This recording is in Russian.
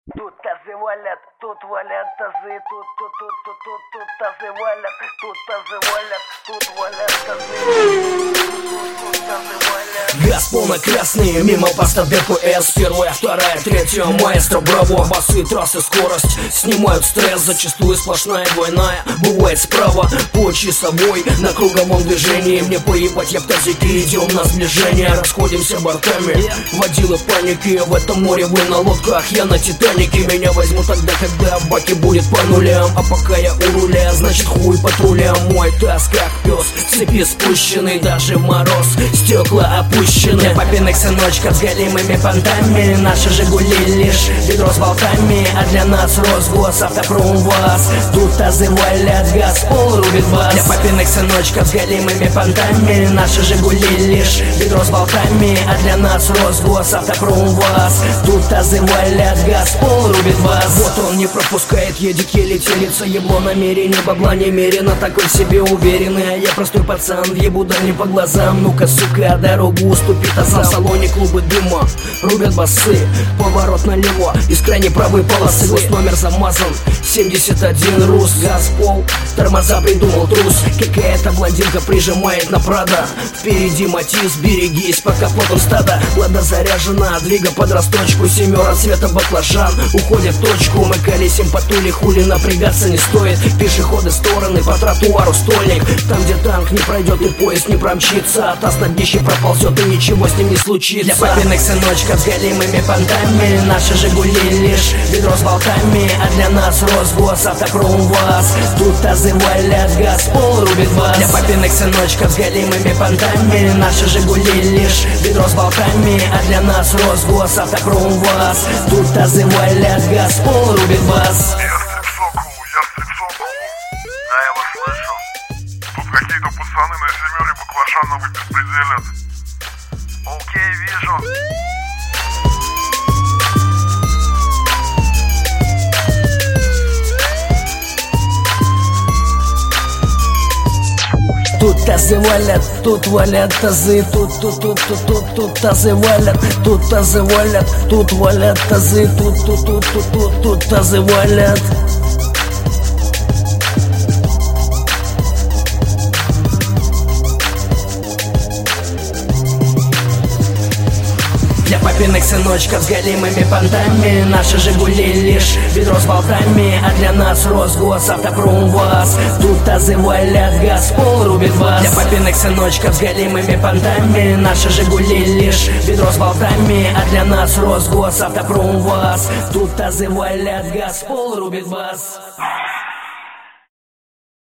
Тут тазы валят, тут валят тазы, тут тазы валят, тут тазы валят, тут валят тазы, тут тазы валят. Газ полно-красный, мимо поста ДПС. Первая, вторая, третья, маэстро, браво. Басы, трассы, скорость снимают стресс. Зачастую сплошная двойная, бывает справа по часовой. На круговом движении мне поебать, я в тазике, идем на сближение. Расходимся бортами, водила паники. В этом море вы на лодках, я на Титанике. Меня возьму тогда, когда в баке будет по нулям. А пока я у руля, значит хуй патрулям. Мой таз как пес, цепи спущены, даже в мороз стекла опущены. Для папиных сыночков с голимыми понтами. Наши Жигули лишь ведро с болтами, а для нас Росгос, Автопром, ВАЗ. Тут тазы валят, газ пол рубит бас. Для папиных сыночков с голимыми понтами. Наши Жигули лишь ведро с болтами, а для нас Росгос, Автопром, ВАЗ. Тут тазы валят, газ пол рубит бас. Вот он не пропускает, едет еле телится. Ебло намерение, бабла немерено, такой в себе уверенный. А я простой пацан, ебу да не по глазам. Ну-ка, сука, дорогу уступит, а сам в салоне клубы дыма рубят басы. Поворот налево из крайней правой полосы. Гос номер замазан, 71 рус. Газ пол, тормоза придумал трус. Какая-то блондинка прижимает на Прада. Впереди Матис, берегись, по капоту стада. Лада заряжена, двига под росточку. Семера цвета баклажан, уходит в точку. Мы колесим по Туле, хули напрягаться не стоит. Пешеходы стороны, по тротуару стольник. Там, где танк не пройдет и поезд не промчится, а таз на днище проползет и ничего с ним не случится. Для папиных сыночков с голимыми понтами. Наши Жигули лишь ведро с болтами, а для нас Росгос, Автопром, ВАЗ. Тут тазы валят, газ пол рубит бас. Для папиных сыночков с голимыми понтами. Наши Жигули лишь ведро с болтами, а для нас Росгос, Автопром, ВАЗ. Тут тазы валят, газ пол рубит бас. Я стрипсоку, да, я вас слышу. Тут какие-то пацаны на семере баклажановый беспределят. Окей, вижу. Тут тазы валят, тут валят тазы, тут тазы валят, тут тазы валят, тут валят тазы, тут тазы валят. Для папиных сыночков с голимыми понтами. Наши Жигули лишь ведро с болтами, а для нас Росгос, Автопром, ВАЗ. Тут тазы валят, газ пол рубит бас. Для папиных сыночков с голимыми понтами. Наши Жигули лишь ведро с болтами, а для нас Росгос, Автопром, ВАЗ. Тут тазы валят, газ пол рубит бас.